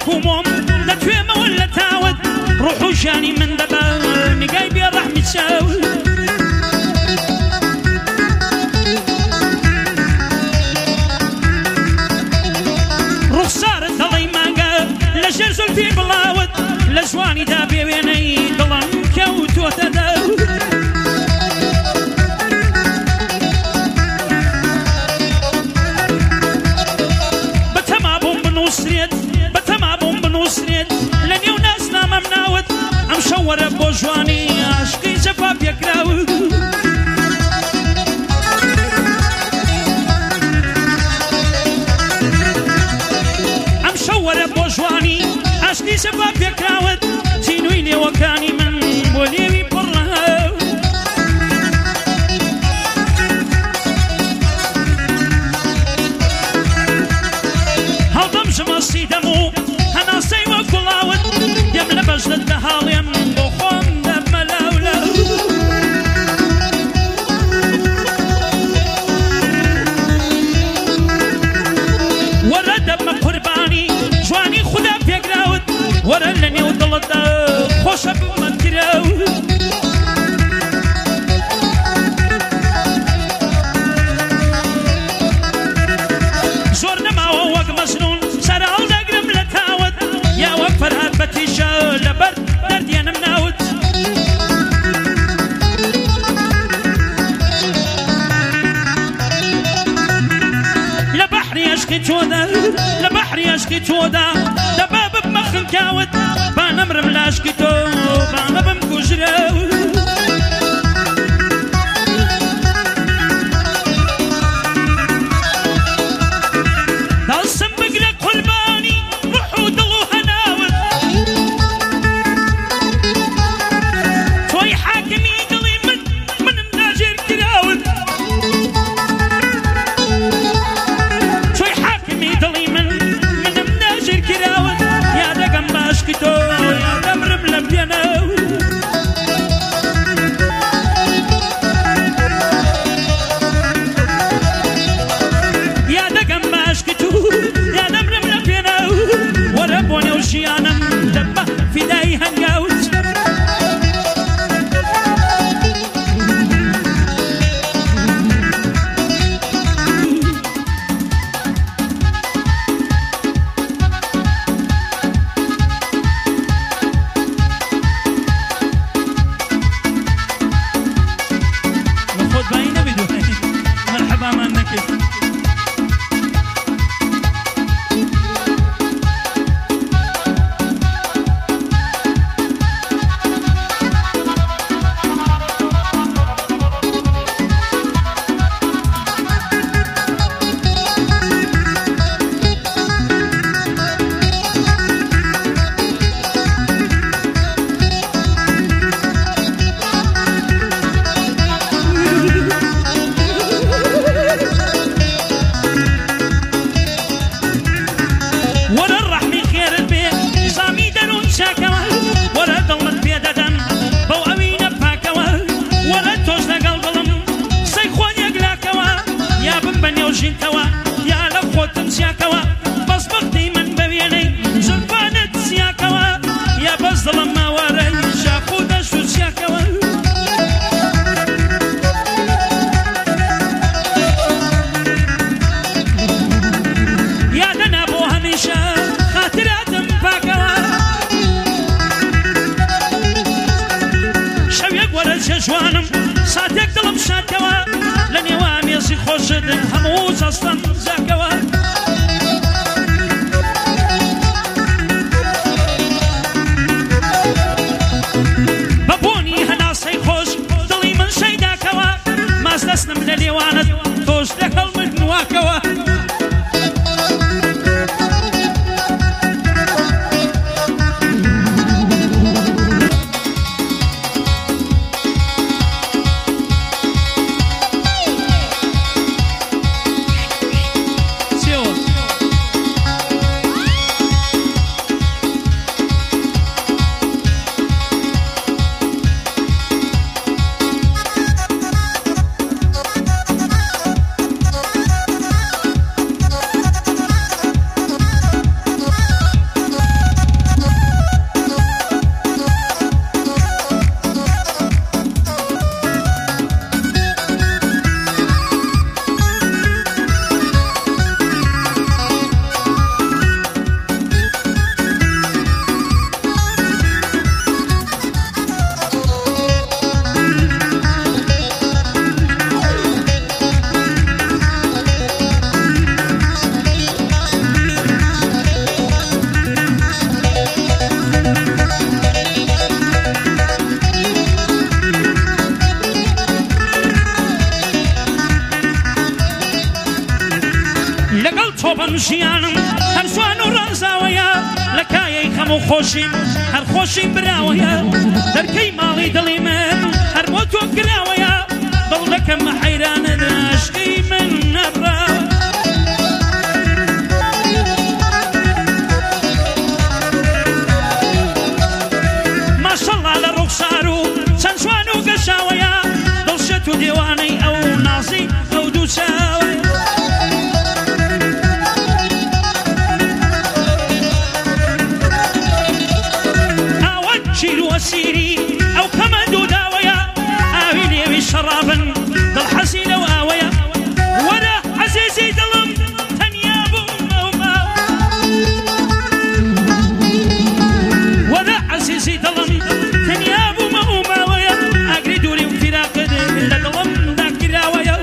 كوموم لا تويما ولا تاود روحو جاني من دبا نقاي بيا رحمة تساود رخصار الضلي مانقا لجر زلفي بلاود لزواني دابي بيني دلن كوتو تداود لني وناسنا ممناود ام شور بوجواني عشقي جفاف يكراود ام شور بوجواني عشقي جفاف يكراود تينويني وكاني من بوليوي برها هضم جمصي دمو أنا سيوة كلاود يملا بجد الدهال يم بخون دب ملاولا ورا دب قرباني جواني خدا بيقراود ورا لني ودلت خوش بمكراود زورنا ما هو وق مسنون سرال دقرم لتاود يا وقفر هاد بتيشا لبرد دردي انا مناود لبحري اشكي تودا لبحري اشكي تودا دباب بمخن كاود بانمرم لاشكي تو بانبم كجراود جوانم ساتك دلم شاتوا لني وامي سي خوشد هموز اصلا زاكوا بابوني هنا سي خوش دلي من شيدا كوا ما استسلم لليوانت توش دخل من نواكوا خۆتم ژیانم هەر جوان و ڕەنزاوەیە لە کایەی خەم و خۆشیم هەر خۆشیم براوەیە دەرکەی ماڵی دڵی من هەر بۆ تۆ کراوەیە دڵ دەکەم حەیرانە عاشقی من نەبراوە ماشەڵڵا لە ڕوخسار و چەند جوان و گەشاوەیە دڵشێت و دێوانەی ئەو نازی ئەو دوو چاوەیە وسيري أو كما دوداويا آوي ليوي شرابا ضل حزين وآويا ولا عزيزي ظلم تنياب موما ولا عزيزي ظلم تنياب موما ويا أقري دوري وفراق لظلم ذاك راويا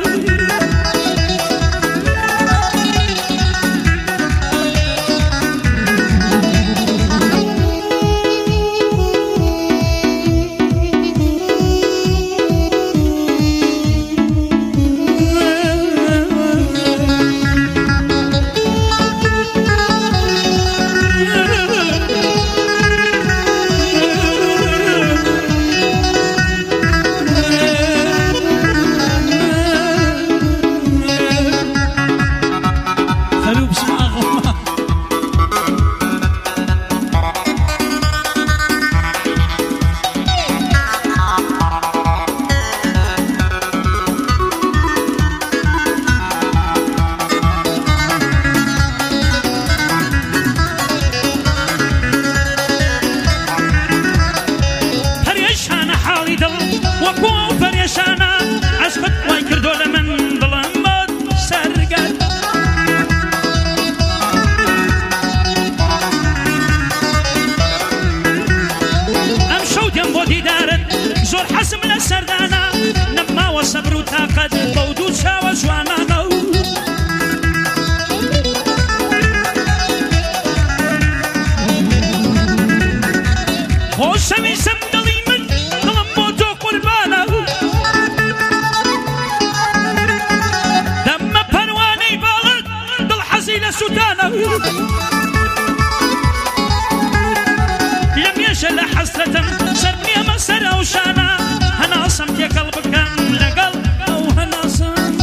لم يجل حسرة سرني مسر أو شانا هنا صمت يا قلبك لقل أو هنا صمت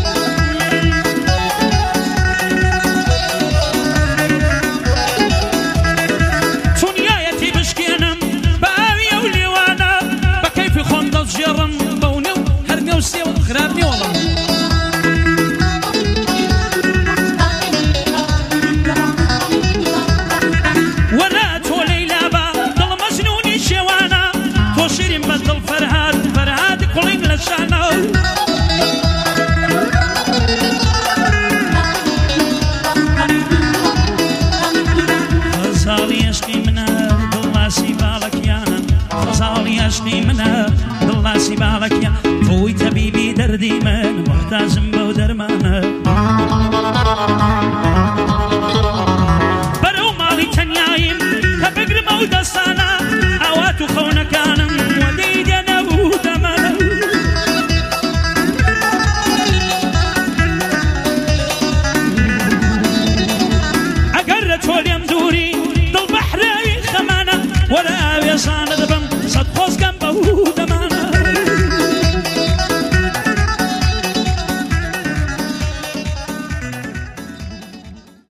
ثنيايتي بشكي أنا بآوي أولي وانا بكيف خندل جيرا بوني هرمي وسيو خرابني والله غزالي عشقي منها ضلاسي بالك يانا غزالي عشقي منها ضلاسي بالك يا توي تبيبي دردي من محتاج بودرمانه